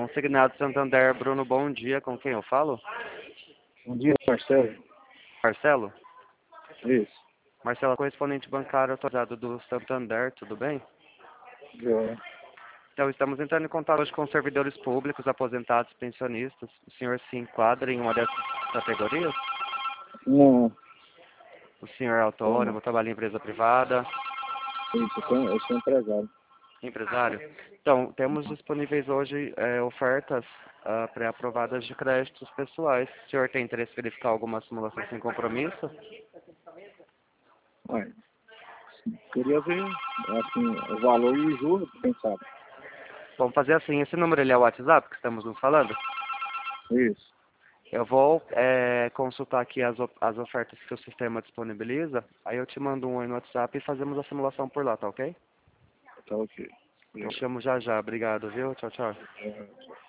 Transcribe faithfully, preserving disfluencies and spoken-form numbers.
Consignado Santander, Bruno, bom dia. Com quem eu falo? Bom dia, Marcelo. Marcelo? Isso. Marcelo, correspondente bancário autorizado do Santander, tudo bem? Eu, Então, estamos entrando em contato hoje com servidores públicos, aposentados, pensionistas. O senhor se enquadra em uma dessas categorias? não, O senhor é autônomo, trabalha em empresa privada, isso, eu sou, eu sou empresário. empresário? Então, temos disponíveis hoje eh, ofertas ah, pré-aprovadas de créditos pessoais. O senhor tem interesse em verificar alguma simulação sem compromisso? Ué, queria ver, assim, o valor e o juro, quem sabe. Vamos fazer assim, esse número ele é o WhatsApp que estamos nos falando? Isso, Eu vou é, consultar aqui as, of- as ofertas que o sistema disponibiliza, aí eu te mando um oi no WhatsApp e fazemos a simulação por lá, tá ok? tá ok. Então chamo já já, obrigado, viu? Tchau, tchau. É,